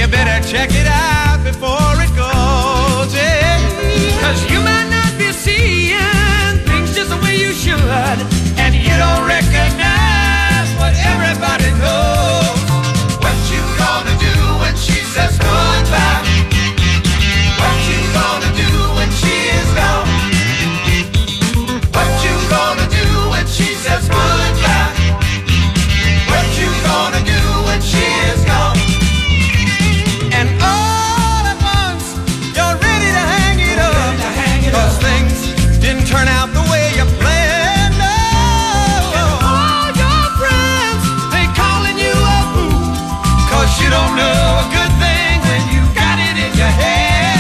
better check it out before it goes, yeah. 'Cause you might not be seeing things just the way you should, and you don't recognize what everybody knows. What you gonna do when she says goodbye? What you gonna do when she is gone? What you gonna do when she says goodbye? What you gonna do when she is gone? And all at once, you're ready to hang it up, 'cause things didn't turn out the way you planned. No. And all your friends, they calling you a fool, 'cause you don't know a good thing when you got it in your head.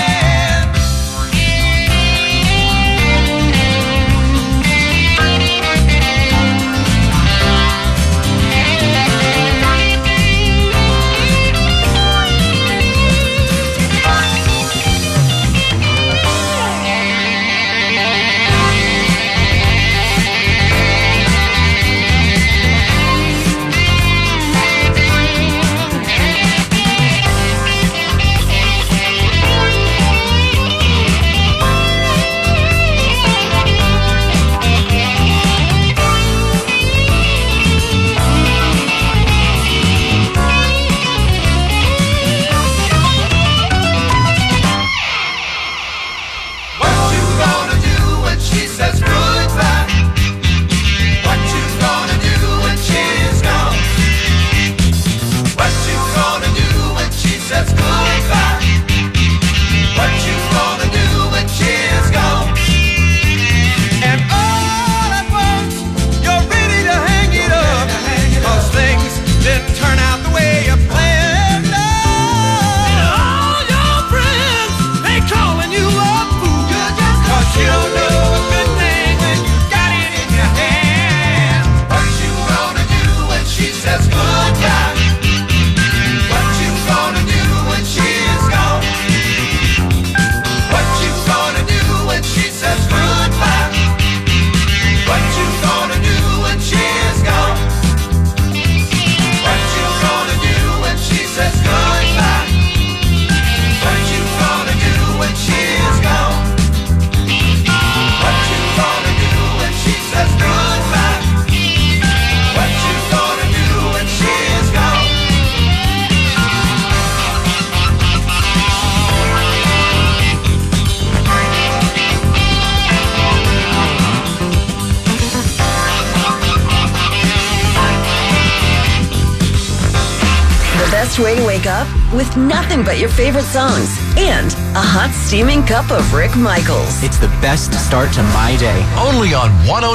Way to wake up with nothing but your favorite songs and a hot steaming cup of Rick Michaels. It's the best start to my day. Only on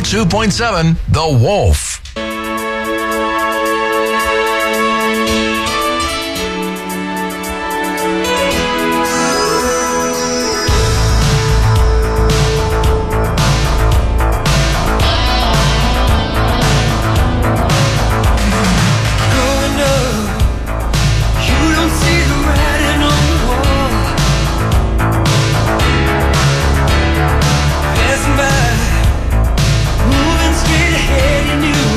102.7 The Wolf. Moving straight ahead, you knew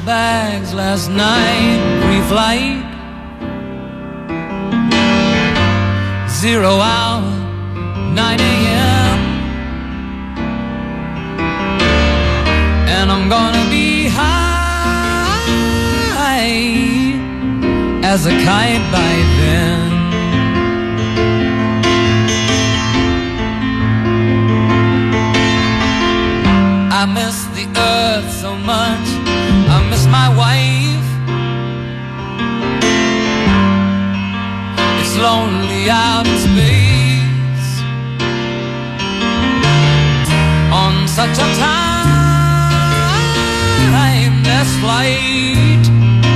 bags last night, pre-flight. 0 hour, 9 a.m. And I'm gonna be high as a kite by then. I miss the earth so much, I miss my wife. It's lonely out in space on such a timeless flight.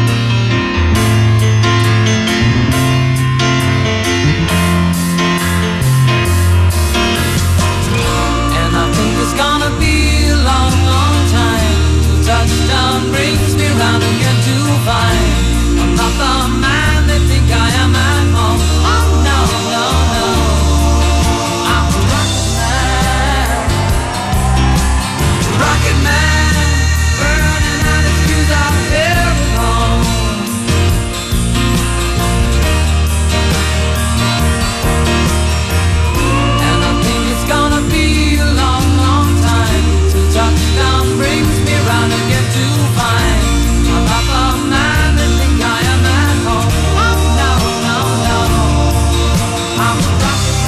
And I think it's gonna be a long, long time till touchdown brings me round again to find I'm not the man they think I am at home. Oh no, no, no, I'm a rocket man, rocket man, burning out his fuse out here alone. And I think it's gonna be a long, long time till touchdown brings me round again to find I'm not the man they think I am at home. Oh no, no, no, I'm a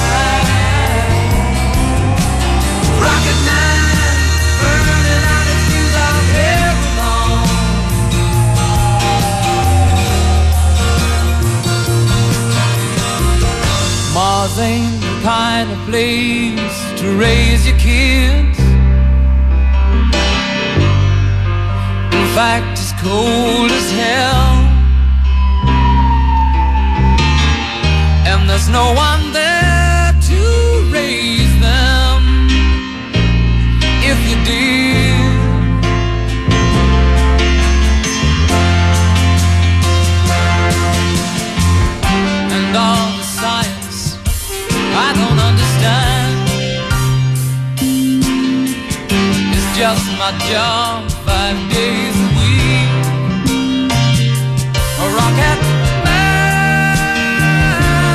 rocket man, burning out his fuse out here alone. Mars ain't the kind of place to raise your kids. In fact, it's cold as hell, and there's no one there to raise them if you did. And all the science I don't understand, it's just my job 5 days a week. A rocket man,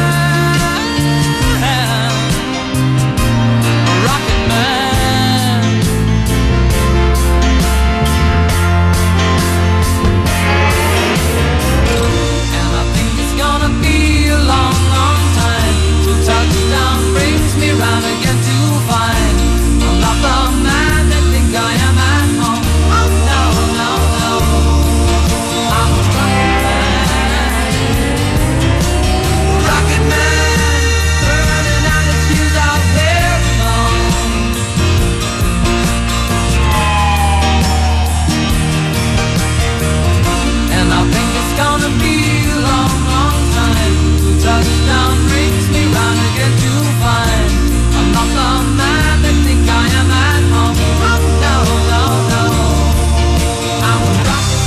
a rocket man. And I think it's gonna be a long, long time till touchdown brings me round again to find I'm not the man they think I am at home. Oh no, no, no, I'm a rocket man, burning out his fuse out here alone. And I think it's gonna be a long, long time till touchdown brings me round again to find I'm not the man they think I am at home. Oh no, no, no, I'm a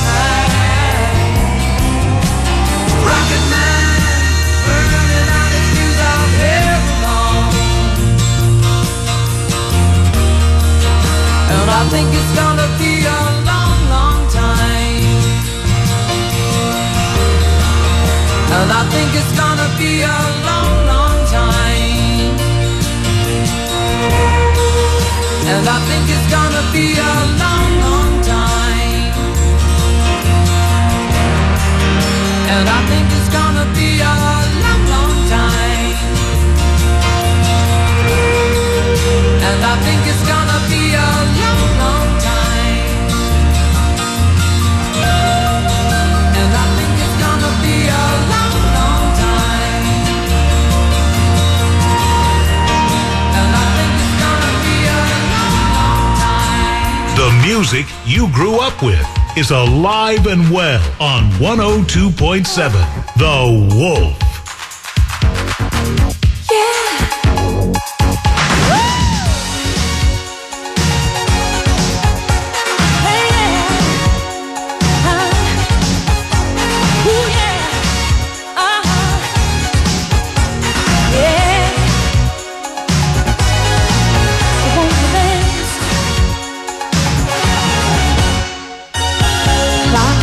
rocket man, burning out his fuse out here alone. And I think it's gonna be a long, long time. And I think it's gonna be a long, long time. And I think it's gonna be a long, long time. And I think it's gonna be a long, long time. And I think it's gonna be a long, long time. And I think it's gonna be a long, long time. And I think it's gonna be a long, long time. The music you grew up with is alive and well on 102.7 The Wolf. Clock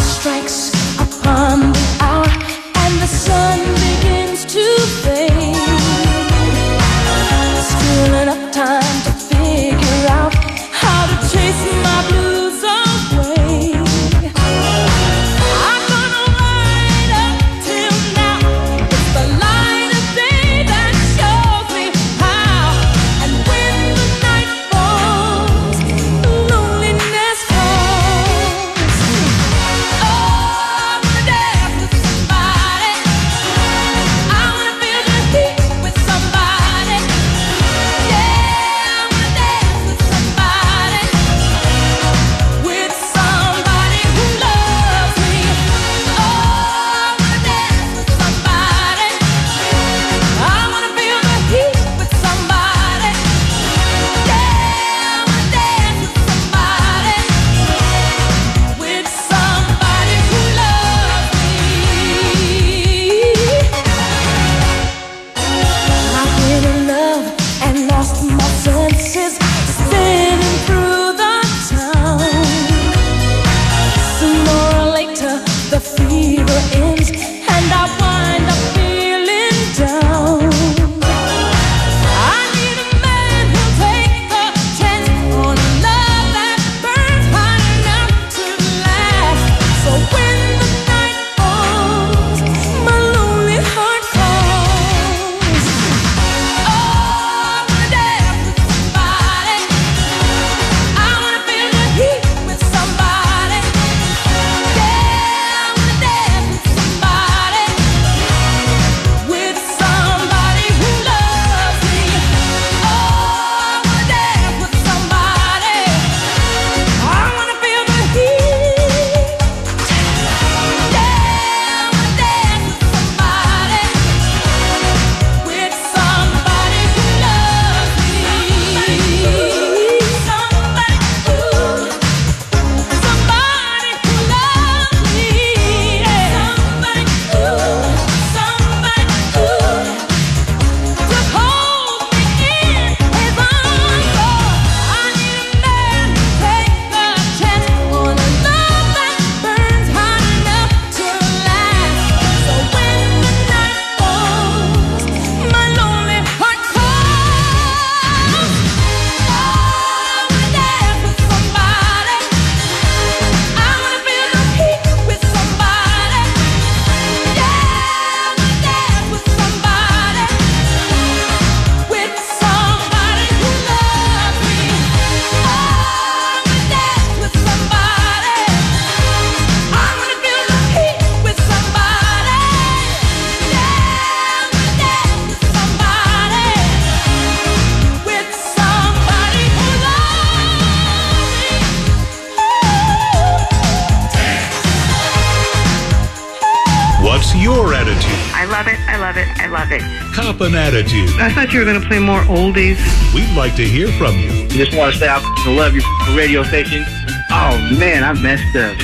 it. Cop an attitude. I thought you were going to play more oldies. We'd like to hear from you. Just want to say I love your radio station. Oh, man, I messed up.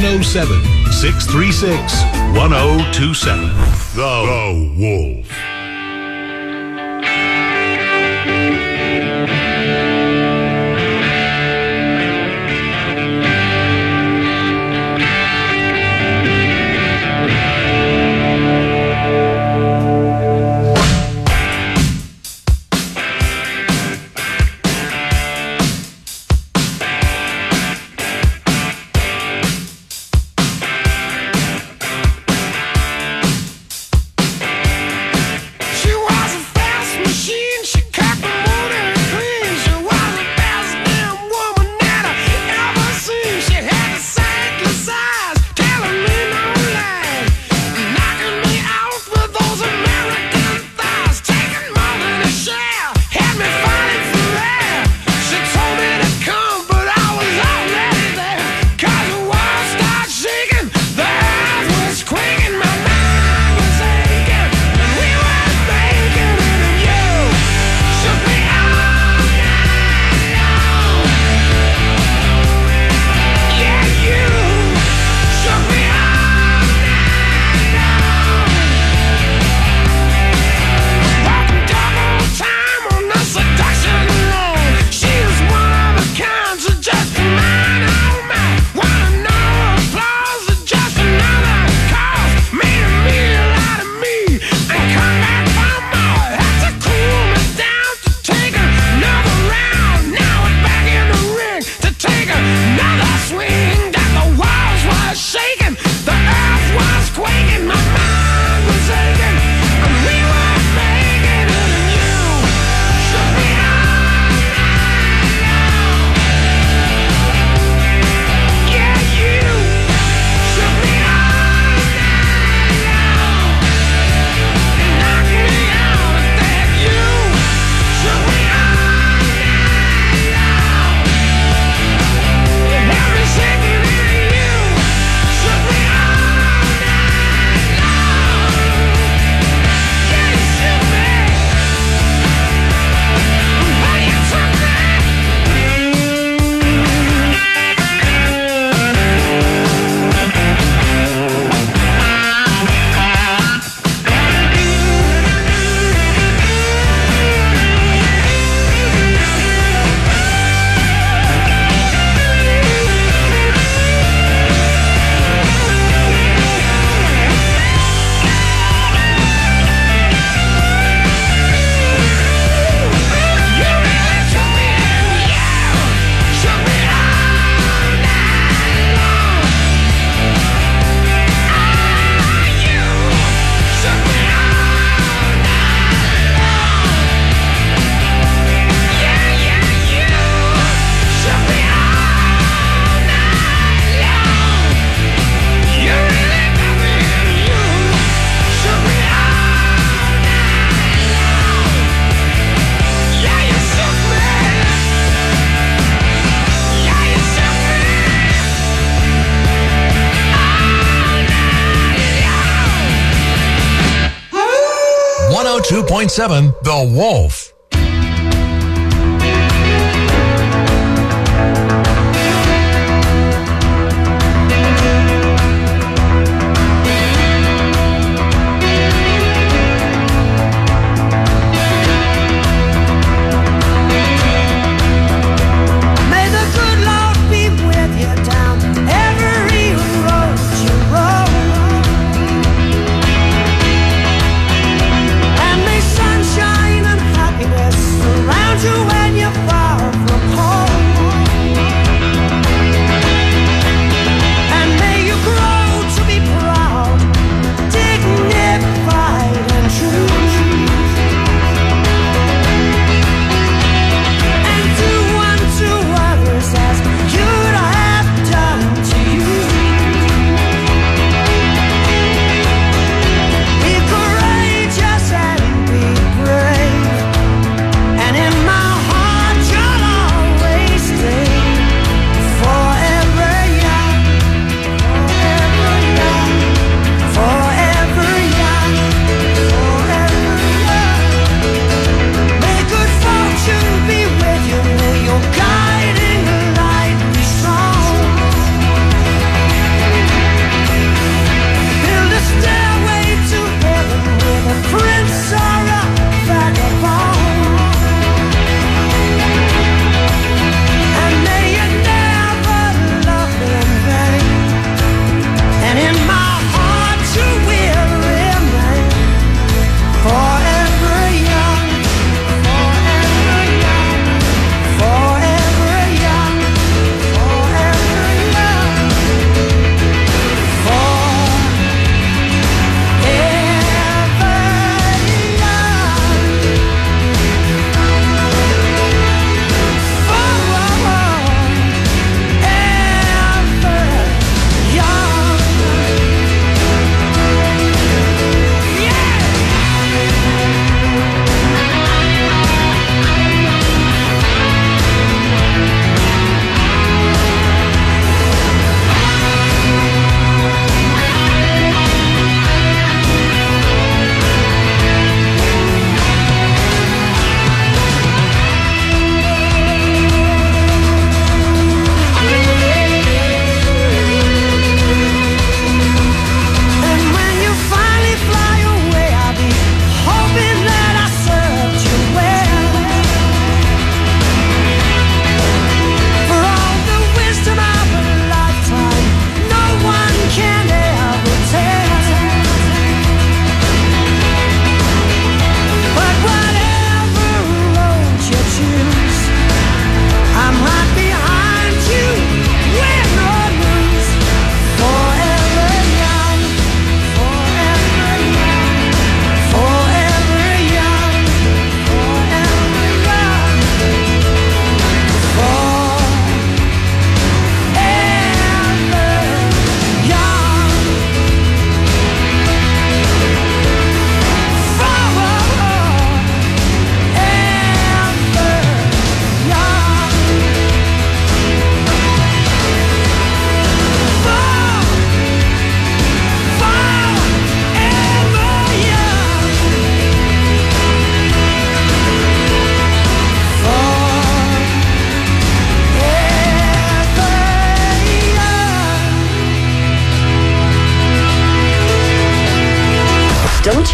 707-636-1027. The Wolf. .7 The Wolf. Happiness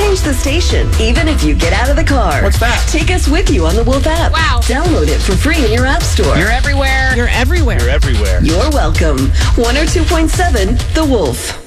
change the station, even if you get out of the car. What's that? Take us with you on the Wolf app. Wow. Download it for free in your app store. You're everywhere. You're everywhere. You're everywhere. You're welcome. 102.7 The Wolf.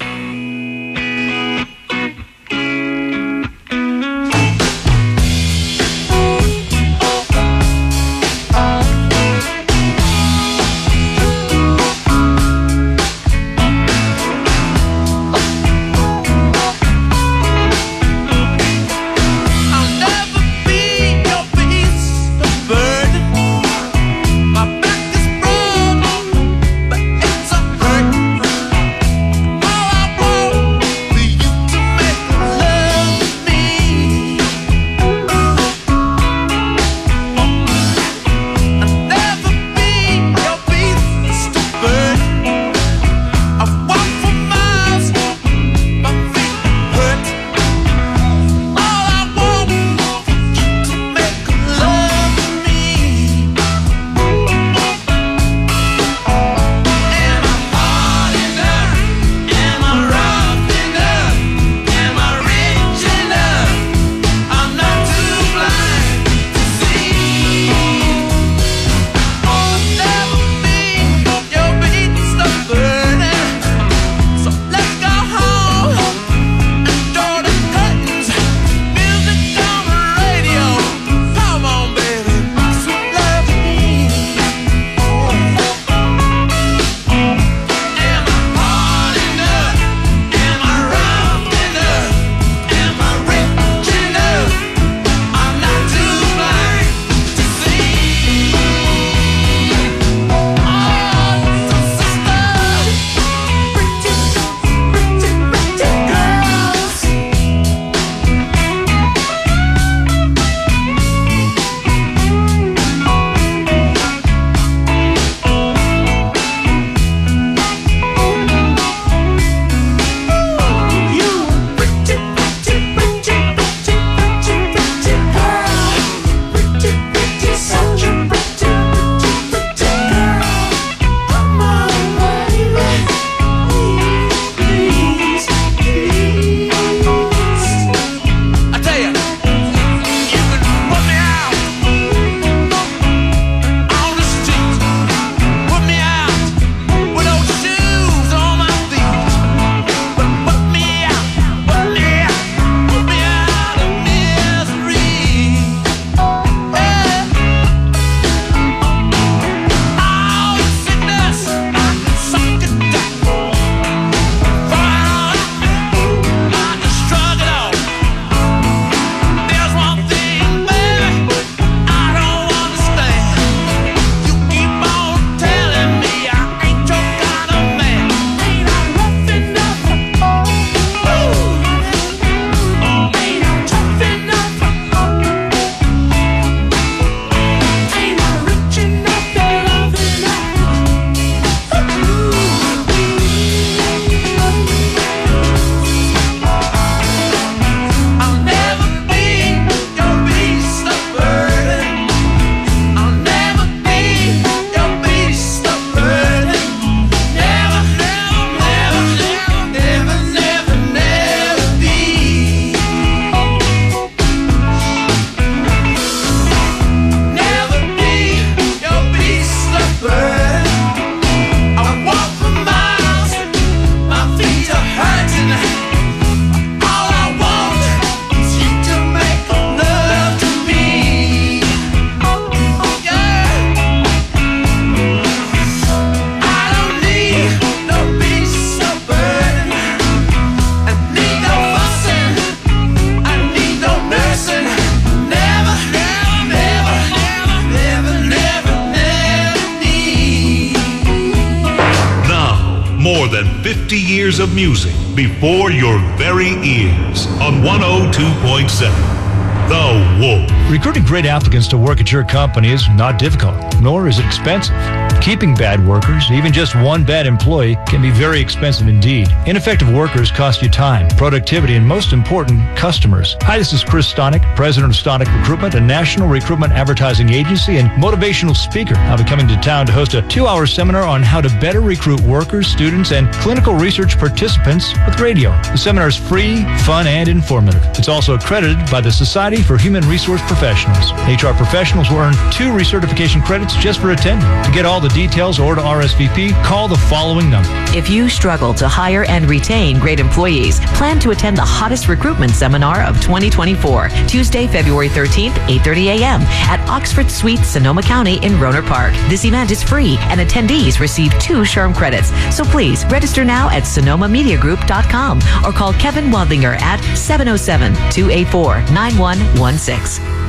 More than 50 years of music before your very ears on 102.7 The Wolf. Recruiting great applicants to work at your company is not difficult, nor is it expensive. Keeping bad workers, even just one bad employee, can be very expensive indeed. Ineffective workers cost you time, productivity, and most important, customers. Hi, this is Chris Stonick, president of Stonick Recruitment, a national recruitment advertising agency and motivational speaker. I'll be coming to town to host a 2-hour seminar on how to better recruit workers, students, and clinical research participants with radio. The seminar is free, fun, and informative. It's also accredited by the Society for Human Resource Professionals. HR professionals will earn 2 recertification credits just for attending. To get all the details or to RSVP, call the following number. If you struggle to hire and retain great employees, plan to attend the hottest recruitment seminar of 2024, Tuesday, February 13th, 8:30 a.m. at Oxford Suites, Sonoma County in Rohnert Park. This event is free and attendees receive 2 SHRM credits. So please register now at sonomamediagroup.com or call Kevin Wadlinger at 707-284-9116.